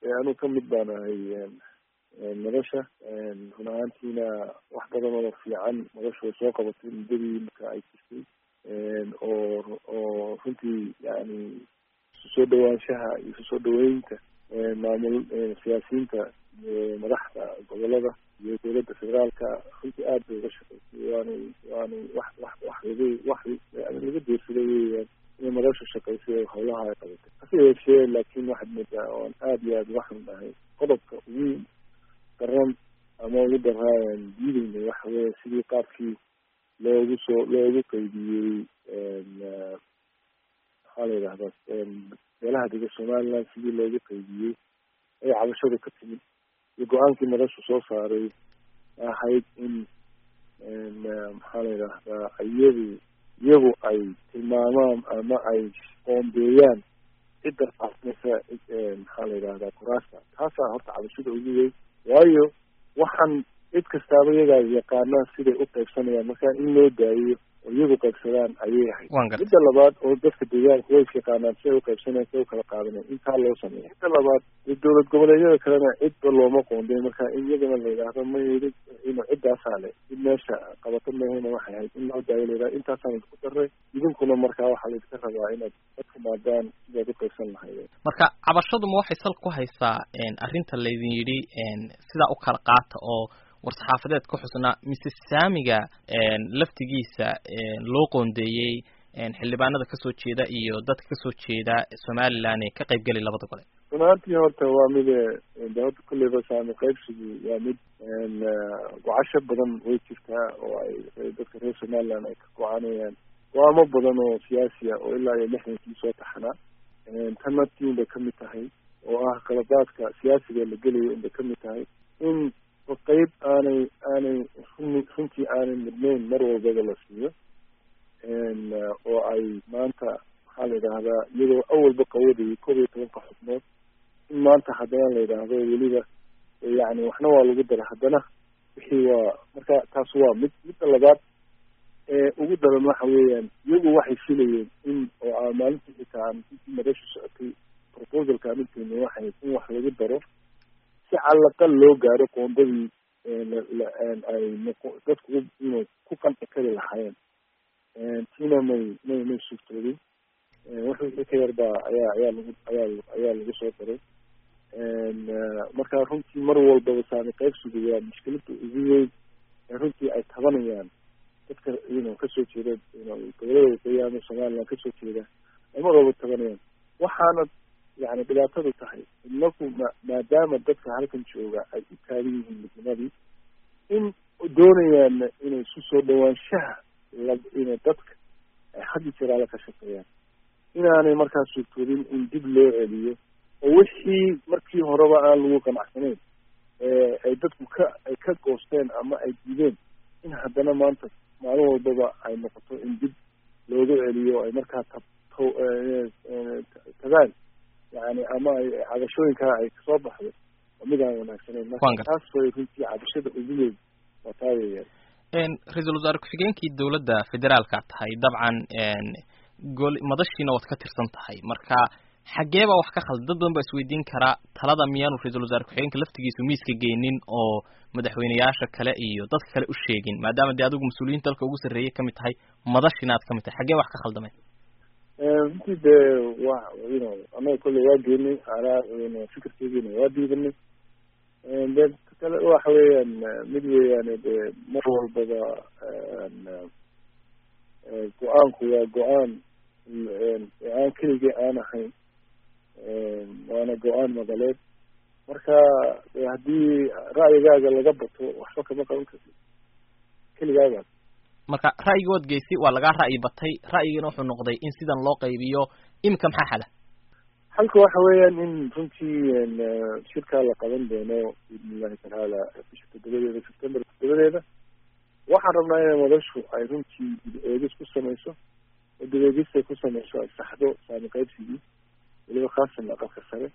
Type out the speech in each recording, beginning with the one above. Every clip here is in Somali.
anuu ka mid baan ahay nolosha run ahaantiina wax badan oo fiican nolosha way soo qabatay muddadii marka ay jirtay oo runtii yani isu soo dhawaanshaha iyo isu soo dhaweynta maamul siyaasiyiinta madaxda gobolada iyo dowladda federaalka runtii aad bay uga shaqaysay waana wax laga deersaday weeyaan inay nolosha shaqaysay oo hawlaha ay qabatay hase yeeshee laakiin waxaad moodaa oon aad iyo aad waxan dhahay qodobka ugu daran ama ugu daraayan diidayna waxa weeye sidii qaabkii loogu qaybiyey maxaa la yidhahdaa meelaha dega somaliland sidii loogu qaybiyey ay cabashada ka timid iyo go-aankii nolosha soo saaray ahayd in maxaa la yidhahdaa iyagu ay tilmaamaan ama ay qoombeeyaan cidda qaasnaysa maxaa la yidhahdaa kuraasta taasaa horta cabashada ugu weyn waayo waxaan cid kastaaba iyagaa yaqaana siday u qaybsanayaan marka in loo daayiyo oo iyagu qaybsadaan ayay ahayd midda labaad oo dadka deegaanka way isyaqaanaan siday uqaybsanayaan siday ukala qaadanayan intaa loo sameeya midda labaad dowlad goboleedyada kalena cidba looma qoonday marka in iyagana la yidhaahdo ciddaasaa le cid meesha qabato mahayna waxay ahayd in loo daayo la yidhahdo intaasaan isku daray idinkuna markaa waxaa laydinka rabaa inaad ka timaadaan sidaad uqaybsan lahaydeen marka cabashaduma waxay sal ku haysaa arrinta laydin yidhi sidaa u kala qaata oo war-saxaafadeed ka xusnaa mise saamiga laftigiisa loo qoondeeyey xildhibaanada kasoo jeeda iyo dadka kasoo jeeda somaliland ee ka qaybgeli labada gole runaantii horta waa mid dawladda kulleyba saami qaybsigu waa mid gocasho badan way jirtaa oo ay dadka reer somaliland ay ka go-aanayaan go-aamo badan oo siyaasiya oo ilaa iyo lixdankii soo taxnaa tanna tiin bay kamid tahay oo ah qaladaadka siyaasiga la gelayo inbay kamid tahay in qayb aanay runtii aanay mudnayn mar walbaba la siiyo oo ay maanta maxaa la yidhaahdaa iyadoo awalba qawadayay 11 xubnood in maanta haddana la yidhaahdo weliba yani waxna waa lagu dara haddana wixii waa marka taas waa midda labaad ugu daran waxa weeyaan iyagu waxay filayeen in oo maalintii xitaa intii madasha socotay proposalka aminteena waxay in wax lagu daro si calaqal loo gaaro qoondadii ay dadku inay ku qanci kari lahaayeen tina may suurtoodin wuxuu ka yarbaa ayaa lagu soo daray marka runtii mar walbaba saami qaybsigu waa mushkilada ugu weyn runtii ay tabanayaan dadka kasoo jeeda gobolada waqooyi ama somaliland kasoo jeeda ay mar walba tabanayaan waxaana yani dhibaatadu tahay inaku maadaama dadka halkan jooga ay u taagan yihiin midnimadii in doonayaan inay isu soo dhawaanshaha ina dadka ay haddi jiraala ka shaqeeyaan inaanay markaas suurtoodin in dib loo celiyo oo wixii markii horeba aan lagu qanacsanayn ay dadku ay ka goosteen ama ay diideen in haddana maanta maalin walbaba ay noqoto in dib loogu celiyo ay markaa tagaan yani ama ay cabashooyinkaa ay kasoo baxdo oo mid aan wanaagsaneyn marka taas way runtii cabashada ugu weyn waa taa weeyaan ra-iisul wasaare ku-xigeenkii dowladda federaalka tahay dabcan madashiina waad ka tirsan tahay marka xageeba wax ka khaldan dad badan baa isweydiin karaa talada miyaanu ra-iisul wasaare ku-xigeenka laftigiisu miiska geynin oo madaxweyneyaasha kale iyo dadka kale u sheegin maadaama dee adigu mas-uuliyiinta dalka ugu sarreeyay kamid tahay madashina aad kamid tahay xagee wax ka khaldamay runtii dee wa anaga kolley waa geenay fikirkeediina waa diidanay de kale waxa weeyaan mid weeyaan de mar walbaba go-aanku waa go-aan aan keligii aan ahayn waana go-aan madaleed marka haddii ra'yigaaga laga bato waxba kama qaban karti keligaaga marka ra'yiga waad geysay waa lagaa ra'yi batay ra'yigana wuxuu noqday in sidan loo qaybiyo imika maxaa xala halka waxa weeyaan in runtii shirkaa la qaban doono biidnillahi tacaala bisha 7 September 7 waxaan rabnaa inay madashu ay runtii dib-eegis ku samayso oo dib-eegis ay ku samayso ay saxdo saami qaybsigii weliba khaasan aqalka sare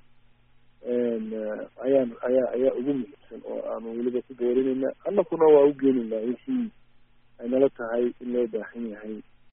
ayaa ugu muhiimsan oo aanu weliba ku boorinayna annakuna waa u geenaynaa wixii ay nala tahay in loo baahan yahay